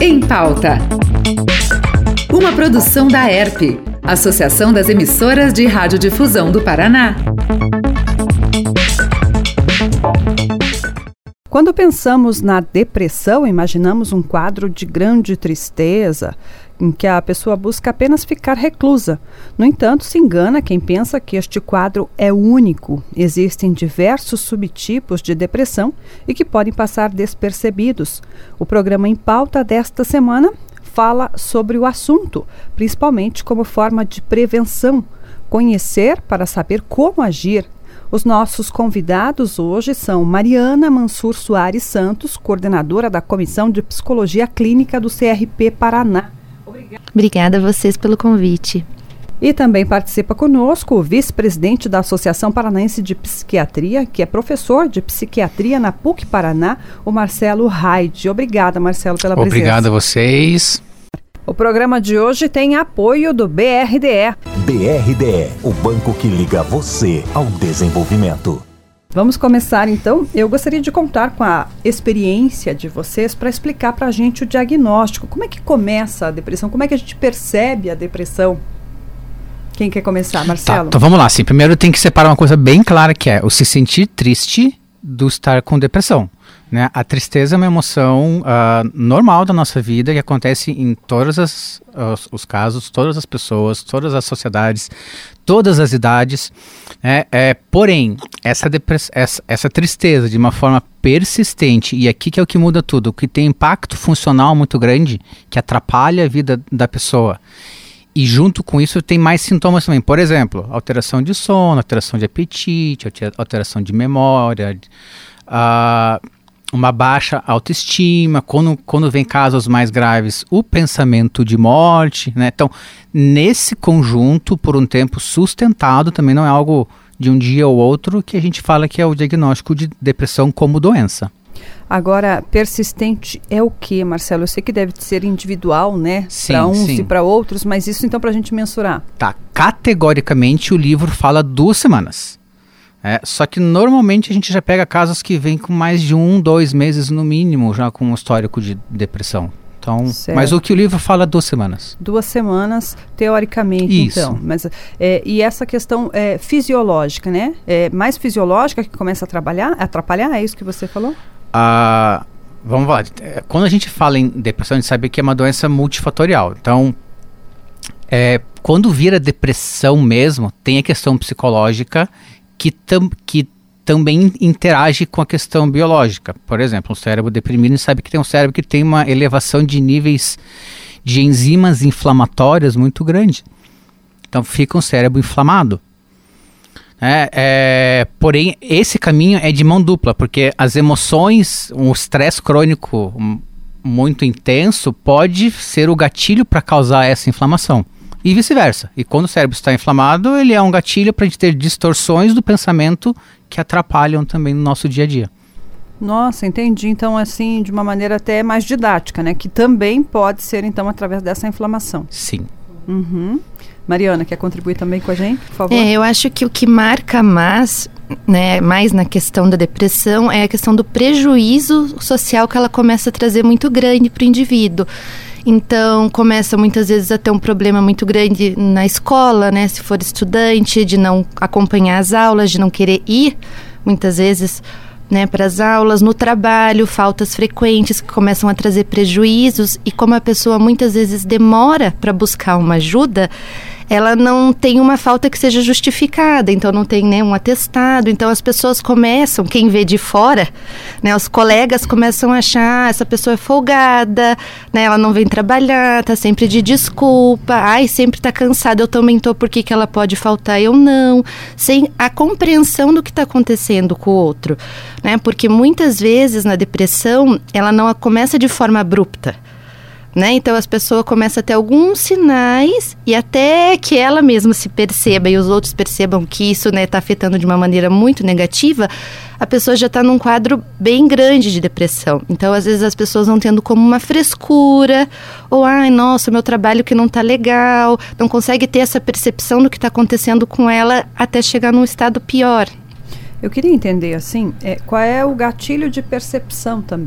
Em Pauta. Uma produção da ERP, Associação das Emissoras de Radiodifusão do Paraná. Quando pensamos na depressão, imaginamos um quadro de grande tristeza, em que a pessoa busca apenas ficar reclusa. No entanto, se engana quem pensa que este quadro é único. Existem diversos subtipos de depressão e que podem passar despercebidos. O programa Em Pauta desta semana fala sobre o assunto, principalmente como forma de prevenção. Conhecer para saber como agir. Os nossos convidados hoje são Mariana Mansur Soares Santos, coordenadora da Comissão de Psicologia Clínica do CRP Paraná. Obrigada a vocês pelo convite. E também participa conosco o vice-presidente da Associação Paranaense de Psiquiatria, que é professor de psiquiatria na PUC Paraná, o Marcelo Raide. Obrigada, Marcelo, pela presença. Obrigado a vocês. O programa de hoje tem apoio do BRDE. BRDE, o banco que liga você ao desenvolvimento. Vamos começar então. Eu gostaria de contar com a experiência de vocês para explicar para a gente o diagnóstico. Como é que começa a depressão? Como é que a gente percebe a depressão? Quem quer começar, Marcelo? Tá, então vamos lá. Sim, primeiro tem que separar uma coisa bem clara, que é o se sentir triste do estar com depressão. Né? A tristeza é uma emoção normal da nossa vida que acontece em todos os casos, todas as pessoas, todas as sociedades, todas as idades. Né? Porém, essa tristeza de uma forma persistente, e aqui que é o que muda tudo, que tem impacto funcional muito grande, que atrapalha a vida da pessoa. E junto com isso tem mais sintomas também. Por exemplo, alteração de sono, alteração de apetite, alteração de memória, uma baixa autoestima, quando vem casos mais graves, o pensamento de morte, né? Então, nesse conjunto, por um tempo sustentado, também não é algo de um dia ou outro, que a gente fala que é o diagnóstico de depressão como doença. Agora, persistente é o que, Marcelo? Eu sei que deve ser individual, né? Para uns e para outros, mas isso então para a gente mensurar. Tá, categoricamente o livro fala 2 semanas. Só que normalmente a gente já pega casos que vêm com mais de 1-2 meses no mínimo, já com um histórico de depressão. Então, mas o que o livro fala 2 semanas. 2 semanas, teoricamente, isso. Então. Mas, e essa questão fisiológica, né? Mais fisiológica que começa a atrapalhar, é isso que você falou? Vamos lá. Quando a gente fala em depressão, a gente sabe que é uma doença multifatorial. Então, quando vira depressão mesmo, tem a questão psicológica que também interage com a questão biológica. Por exemplo, um cérebro deprimido, a gente sabe que tem um cérebro que tem uma elevação de níveis de enzimas inflamatórias muito grande. Então fica um cérebro inflamado. Porém, esse caminho é de mão dupla, porque as emoções, um estresse crônico muito intenso pode ser o gatilho para causar essa inflamação. E vice-versa. E quando o cérebro está inflamado, ele é um gatilho para a gente ter distorções do pensamento que atrapalham também no nosso dia a dia. Nossa, entendi. Então, assim, de uma maneira até mais didática, né? Que também pode ser, então, através dessa inflamação. Sim. Uhum. Mariana, quer contribuir também com a gente, por favor? Eu acho que o que marca mais na questão da depressão é a questão do prejuízo social que ela começa a trazer muito grande para o indivíduo. Então, começa muitas vezes a ter um problema muito grande na escola, né? Se for estudante, de não acompanhar as aulas, de não querer ir, muitas vezes, né, para as aulas. No trabalho, faltas frequentes que começam a trazer prejuízos. E como a pessoa muitas vezes demora para buscar uma ajuda, ela não tem uma falta que seja justificada, então não tem, né, um atestado. Então as pessoas começam, quem vê de fora, né, os colegas começam a achar, essa pessoa é folgada, né, ela não vem trabalhar, tá sempre de desculpa, sempre tá cansada, eu também tô, por que ela pode faltar, eu não, sem a compreensão do que está acontecendo com o outro, né, porque muitas vezes na depressão ela não começa de forma abrupta. Né? Então as pessoas começam a ter alguns sinais e até que ela mesma se perceba e os outros percebam que isso está afetando de uma maneira muito negativa, a pessoa já está num quadro bem grande de depressão. Então às vezes as pessoas vão tendo como uma frescura ou, nossa, meu trabalho que não está legal, não consegue ter essa percepção do que está acontecendo com ela até chegar num estado pior. Eu queria entender assim, qual é o gatilho de percepção também?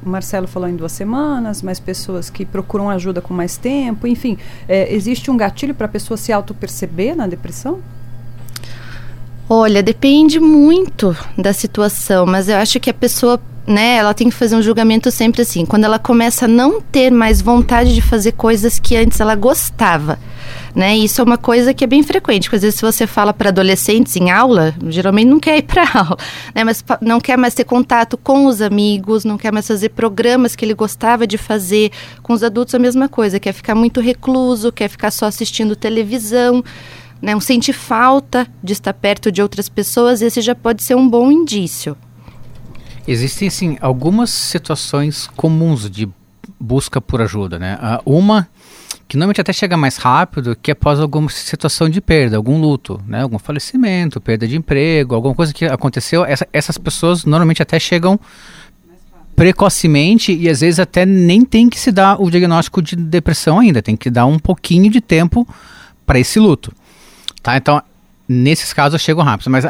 o Marcelo falou em 2 semanas, mas pessoas que procuram ajuda com mais tempo, enfim, existe um gatilho para a pessoa se auto-perceber na depressão? Olha, depende muito da situação, mas eu acho que a pessoa, né, ela tem que fazer um julgamento sempre assim, quando ela começa a não ter mais vontade de fazer coisas que antes ela gostava, né, isso é uma coisa que é bem frequente, porque às vezes se você fala para adolescentes em aula, geralmente não quer ir para aula, né, mas não quer mais ter contato com os amigos, não quer mais fazer programas que ele gostava de fazer, com os adultos a mesma coisa, quer ficar muito recluso, quer ficar só assistindo televisão, né, sentir falta de estar perto de outras pessoas, esse já pode ser um bom indício. Existem, sim, algumas situações comuns de busca por ajuda, né? Uma que normalmente até chega mais rápido, que é após alguma situação de perda, algum luto, né? Algum falecimento, perda de emprego, alguma coisa que aconteceu. Essas pessoas normalmente até chegam precocemente e às vezes até nem tem que se dar o diagnóstico de depressão ainda, tem que dar um pouquinho de tempo para esse luto. Tá, então, nesses casos chegam rápido, mas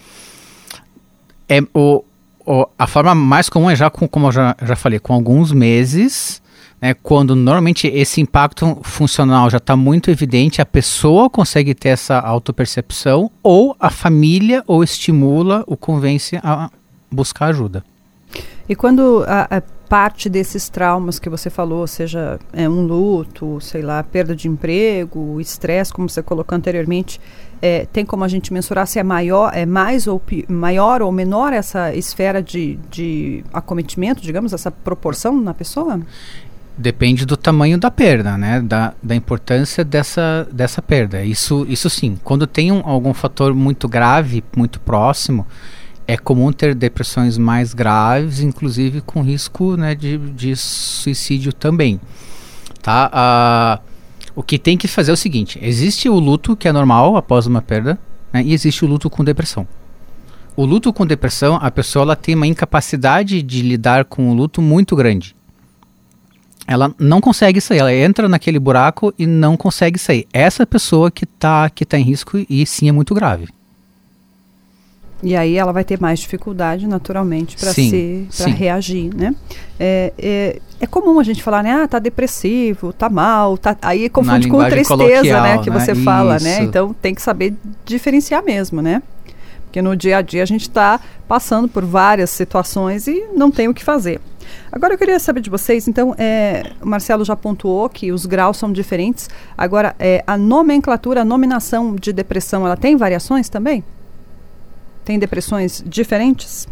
a forma mais comum é já, como eu já falei, com alguns meses, né, quando normalmente esse impacto funcional já está muito evidente, a pessoa consegue ter essa autopercepção, ou a família ou estimula, o convence a buscar ajuda. E quando a parte desses traumas que você falou, seja um luto, sei lá, perda de emprego, estresse, como você colocou anteriormente, tem como a gente mensurar se é maior ou menor essa esfera de acometimento, digamos, essa proporção na pessoa? Depende do tamanho da perda, né? Da importância dessa perda. Isso sim. Quando tem algum fator muito grave, muito próximo, é comum ter depressões mais graves, inclusive com risco, né, de suicídio também. Tá? O que tem que fazer é o seguinte: existe o luto, que é normal após uma perda, né, e existe o luto com depressão. O luto com depressão, a pessoa ela tem uma incapacidade de lidar com o luto muito grande. Ela não consegue sair, ela entra naquele buraco e não consegue sair. Essa pessoa que tá em risco, e sim, é muito grave. E aí ela vai ter mais dificuldade, naturalmente, para reagir, né? É comum a gente falar, né? Tá depressivo, tá mal, aí confunde com tristeza, né? Que você fala, né? Então tem que saber diferenciar mesmo, né? Porque no dia a dia a gente está passando por várias situações e não tem o que fazer. Agora eu queria saber de vocês, então, o Marcelo já pontuou que os graus são diferentes. Agora, a nomenclatura, a nominação de depressão, ela tem variações também? Tem depressões diferentes?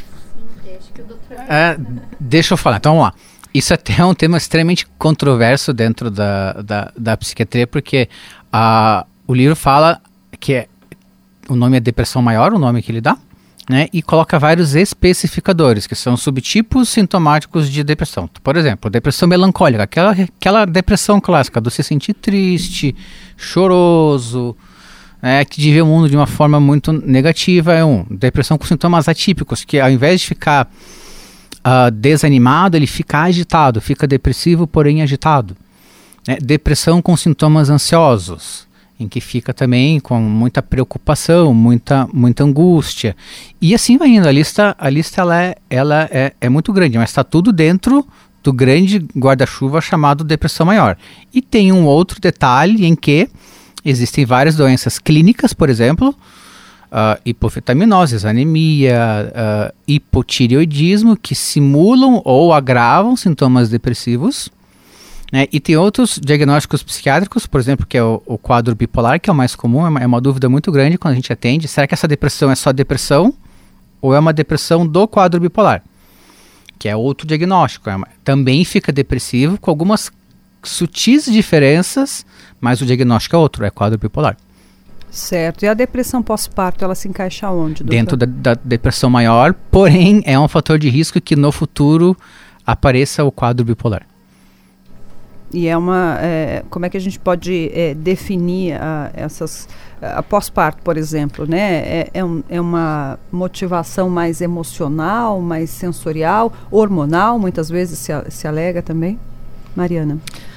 Deixa eu falar, então vamos lá. Isso até é um tema extremamente controverso dentro da psiquiatria, porque o livro fala que o nome é depressão maior, o nome que ele dá, né, e coloca vários especificadores, que são subtipos sintomáticos de depressão. Por exemplo, depressão melancólica, aquela depressão clássica do se sentir triste, choroso, que vê o mundo de uma forma muito negativa. Depressão com sintomas atípicos, que ao invés de ficar desanimado, ele fica agitado, fica depressivo, porém agitado. Depressão com sintomas ansiosos, em que fica também com muita preocupação, muita angústia. E assim vai indo. A lista ela é muito grande, mas está tudo dentro do grande guarda-chuva chamado depressão maior. E tem um outro detalhe em que existem várias doenças clínicas, por exemplo, hipofetaminose, anemia, hipotireoidismo, que simulam ou agravam sintomas depressivos, né? E tem outros diagnósticos psiquiátricos, por exemplo, que é o quadro bipolar, que é o mais comum, é uma dúvida muito grande quando a gente atende. Será que essa depressão é só depressão ou é uma depressão do quadro bipolar? Que é outro diagnóstico. Também fica depressivo com algumas sutis diferenças, mas o diagnóstico é outro, é quadro bipolar. Certo. E a depressão pós-parto, ela se encaixa onde, doutor? Dentro da depressão maior, porém é um fator de risco que no futuro apareça o quadro bipolar. E como é que a gente pode definir a pós-parto, por exemplo, né? É uma motivação mais emocional, mais sensorial, hormonal, muitas vezes se alega também? Mariana?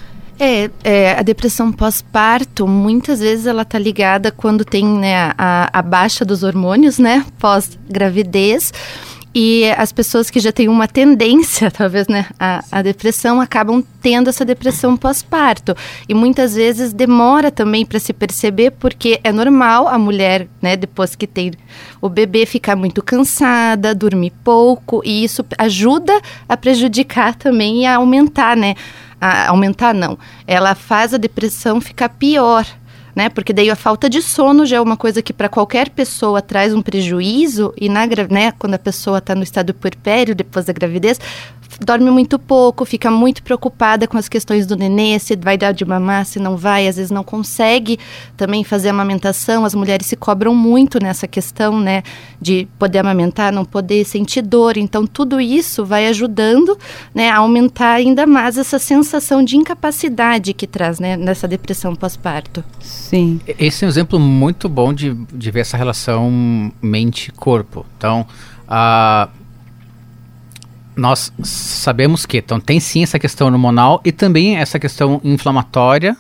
A depressão pós-parto, muitas vezes ela está ligada quando tem, né, a baixa dos hormônios, né, pós-gravidez. E as pessoas que já têm uma tendência, talvez, né, à depressão, acabam tendo essa depressão pós-parto. E muitas vezes demora também para se perceber, porque é normal a mulher, né, depois que tem o bebê, ficar muito cansada, dormir pouco, e isso ajuda a prejudicar também e a aumentar, né? Ela faz a depressão ficar pior, né? Porque daí a falta de sono já é uma coisa que para qualquer pessoa traz um prejuízo, e né, quando a pessoa está no estado puerpério, depois da gravidez, dorme muito pouco, fica muito preocupada com as questões do nenê, se vai dar de mamar, se não vai, às vezes não consegue também fazer amamentação. As mulheres se cobram muito nessa questão, né, de poder amamentar, não poder sentir dor. Então tudo isso vai ajudando, né, a aumentar ainda mais essa sensação de incapacidade que traz, né, nessa depressão pós-parto. Sim. Esse é um exemplo muito bom de ver essa relação mente-corpo. Então, nós sabemos que tem sim essa questão hormonal e também essa questão inflamatória.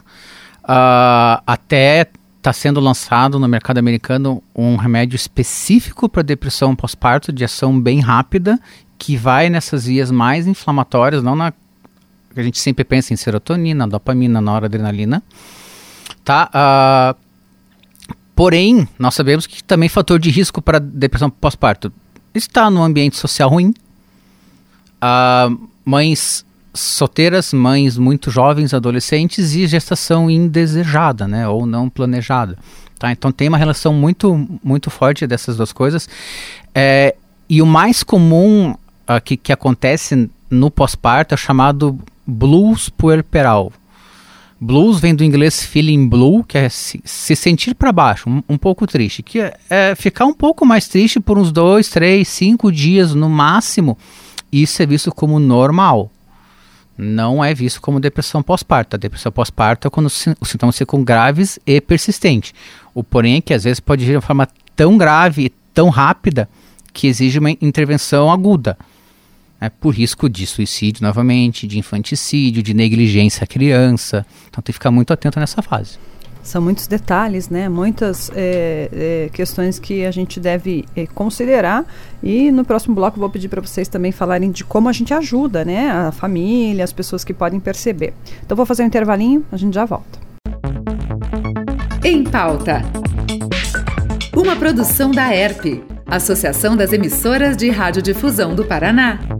Até está sendo lançado no mercado americano um remédio específico para depressão pós-parto, de ação bem rápida, que vai nessas vias mais inflamatórias, não na que a gente sempre pensa em serotonina, dopamina, noradrenalina. Tá? Porém, nós sabemos que também fator de risco para depressão pós-parto está no ambiente social ruim. Mães solteiras, mães muito jovens, adolescentes, e gestação indesejada, né, ou não planejada. Tá? Então tem uma relação muito, muito forte dessas duas coisas. E o mais comum que acontece no pós-parto é chamado blues puerperal. Blues vem do inglês feeling blue, que é se sentir para baixo, um pouco triste, que é ficar um pouco mais triste por uns 2, 3, 5 dias no máximo. Isso é visto como normal, não é visto como depressão pós-parto. A depressão pós-parto é quando os sintomas ficam graves e persistentes. O porém é que às vezes pode vir de uma forma tão grave e tão rápida que exige uma intervenção aguda, né, por risco de suicídio novamente, de infanticídio, de negligência à criança. Então tem que ficar muito atento nessa fase. São muitos detalhes, né? Muitas questões que a gente deve considerar, e no próximo bloco vou pedir para vocês também falarem de como a gente ajuda, né? A família, as pessoas que podem perceber. Então vou fazer um intervalinho, a gente já volta. Em Pauta. Uma produção da ERP, Associação das Emissoras de Radiodifusão do Paraná.